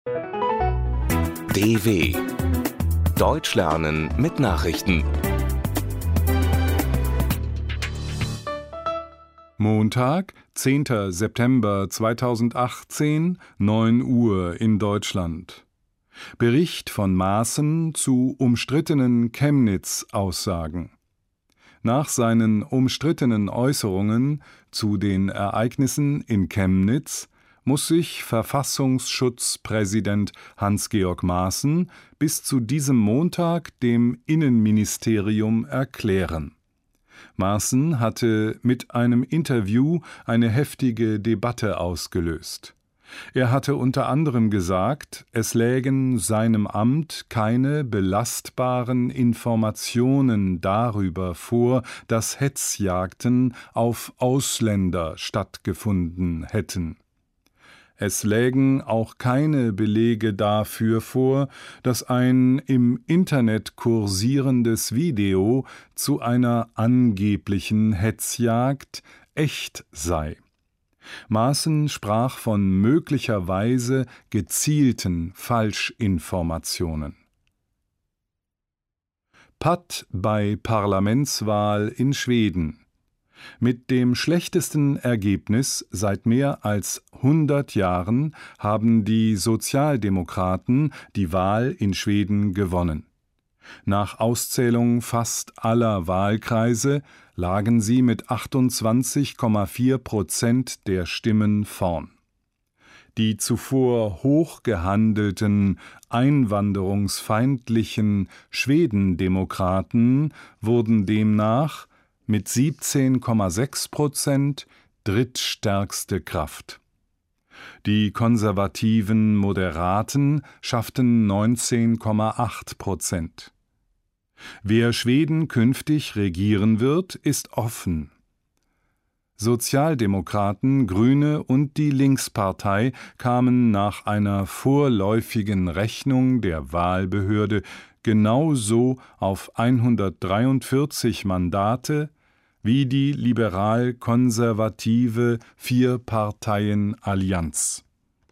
DW Deutsch lernen mit Nachrichten. Montag, 10. September 2018, 9 Uhr in Deutschland. Bericht von Maaßen zu umstrittenen Chemnitz-Aussagen. Nach seinen umstrittenen Äußerungen zu den Ereignissen in Chemnitz muss sich Verfassungsschutzpräsident Hans-Georg Maaßen bis zu diesem Montag dem Innenministerium erklären. Maaßen hatte mit einem Interview eine heftige Debatte ausgelöst. Er hatte unter anderem gesagt, es lägen seinem Amt keine belastbaren Informationen darüber vor, dass Hetzjagden auf Ausländer stattgefunden hätten. Es lägen auch keine Belege dafür vor, dass ein im Internet kursierendes Video zu einer angeblichen Hetzjagd echt sei. Maaßen sprach von möglicherweise gezielten Falschinformationen. Patt bei Parlamentswahl in Schweden. Mit dem schlechtesten Ergebnis seit mehr als 100 Jahren haben die Sozialdemokraten die Wahl in Schweden gewonnen. Nach Auszählung fast aller Wahlkreise lagen sie mit 28,4% der Stimmen vorn. Die zuvor hoch gehandelten, einwanderungsfeindlichen Schwedendemokraten wurden demnach mit 17,6% drittstärkste Kraft. Die konservativen Moderaten schafften 19,8%. Wer Schweden künftig regieren wird, ist offen. Sozialdemokraten, Grüne und die Linkspartei kamen nach einer vorläufigen Rechnung der Wahlbehörde genauso auf 143 Mandate wie die liberal-konservative Vier-Parteien-Allianz.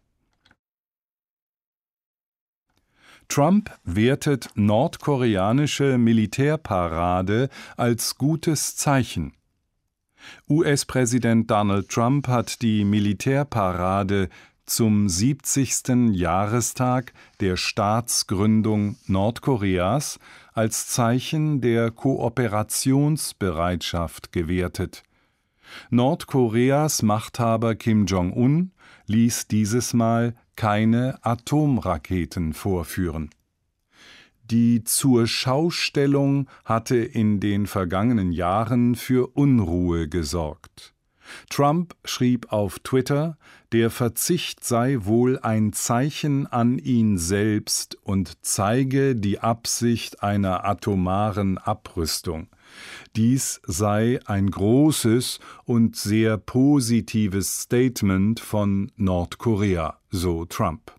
Trump wertet nordkoreanische Militärparade als gutes Zeichen. US-Präsident Donald Trump hat die Militärparade zum 70. Jahrestag der Staatsgründung Nordkoreas als Zeichen der Kooperationsbereitschaft gewertet. Nordkoreas Machthaber Kim Jong-un ließ dieses Mal keine Atomraketen vorführen. Die Zurschaustellung hatte in den vergangenen Jahren für Unruhe gesorgt. Trump schrieb auf Twitter, der Verzicht sei wohl ein Zeichen an ihn selbst und zeige die Absicht einer atomaren Abrüstung. Dies sei ein großes und sehr positives Statement von Nordkorea, so Trump.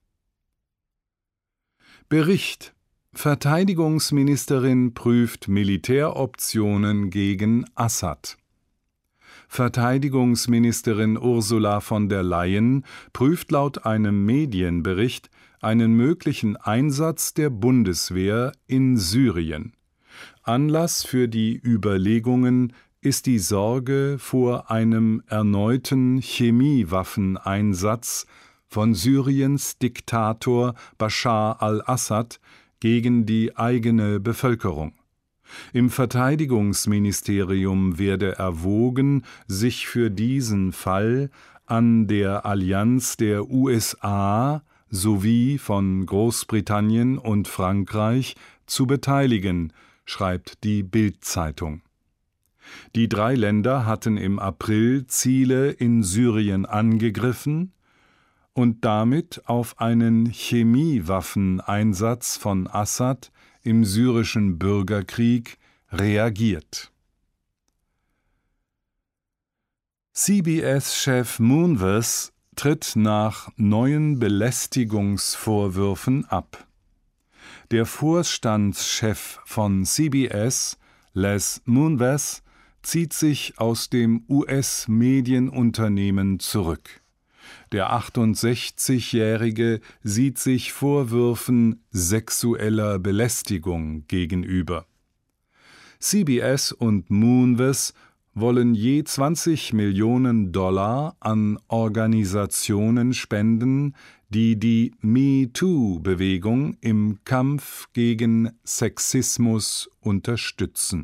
Bericht: Verteidigungsministerin prüft Militäroptionen gegen Assad. Verteidigungsministerin Ursula von der Leyen prüft laut einem Medienbericht einen möglichen Einsatz der Bundeswehr in Syrien. Anlass für die Überlegungen ist die Sorge vor einem erneuten Chemiewaffeneinsatz von Syriens Diktator Bashar al-Assad gegen die eigene Bevölkerung. Im Verteidigungsministerium werde erwogen, sich für diesen Fall an der Allianz der USA sowie von Großbritannien und Frankreich zu beteiligen, schreibt die Bild-Zeitung. Die 3 Länder hatten im April Ziele in Syrien angegriffen und damit auf einen Chemiewaffeneinsatz von Assad im syrischen Bürgerkrieg reagiert. CBS-Chef Moonves tritt nach neuen Belästigungsvorwürfen ab. Der Vorstandschef von CBS, Les Moonves, zieht sich aus dem US-Medienunternehmen zurück. Der 68-Jährige sieht sich Vorwürfen sexueller Belästigung gegenüber. CBS und Moonves wollen je $20 Millionen an Organisationen spenden, die die MeToo-Bewegung im Kampf gegen Sexismus unterstützen.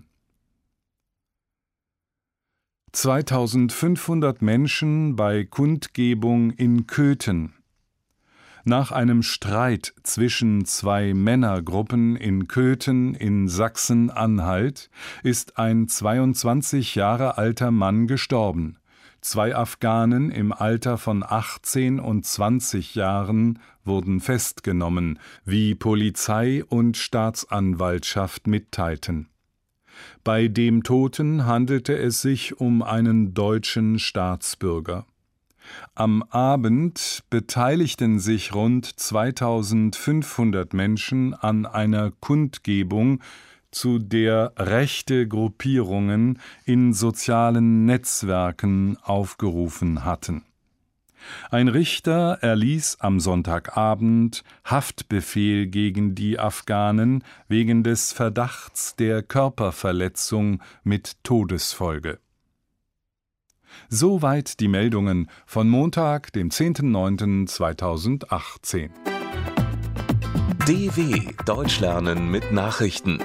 2500 Menschen bei Kundgebung in Köthen. Nach einem Streit zwischen zwei Männergruppen in Köthen in Sachsen-Anhalt ist ein 22 Jahre alter Mann gestorben. 2 Afghanen im Alter von 18 und 20 Jahren wurden festgenommen, wie Polizei und Staatsanwaltschaft mitteilten. Bei dem Toten handelte es sich um einen deutschen Staatsbürger. Am Abend beteiligten sich rund 2500 Menschen an einer Kundgebung, zu der rechte Gruppierungen in sozialen Netzwerken aufgerufen hatten. Ein Richter erließ am Sonntagabend Haftbefehl gegen die Afghanen wegen des Verdachts der Körperverletzung mit Todesfolge. Soweit die Meldungen von Montag, dem 10.09.2018. DW Deutsch lernen mit Nachrichten.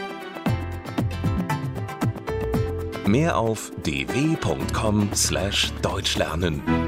Mehr auf dw.com/deutschlernen.